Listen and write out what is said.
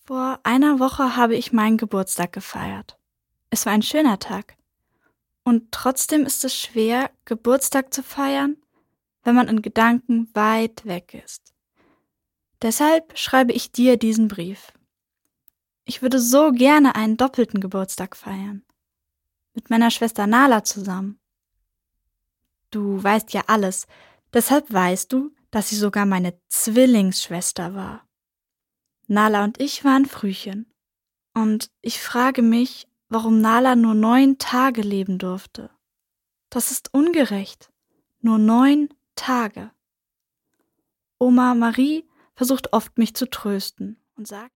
Vor einer Woche habe ich meinen Geburtstag gefeiert. Es war ein schöner Tag. Und trotzdem ist es schwer, Geburtstag zu feiern, wenn man in Gedanken weit weg ist. Deshalb schreibe ich dir diesen Brief. Ich würde so gerne einen doppelten Geburtstag feiern. Mit meiner Schwester Nala zusammen. Du weißt ja alles, deshalb weißt du, dass sie sogar meine Zwillingsschwester war. Nala und ich waren Frühchen. Und ich frage mich, warum Nala nur 9 Tage leben durfte. Das ist ungerecht. Nur 9 Tage. Oma Marie versucht oft, mich zu trösten und sagt,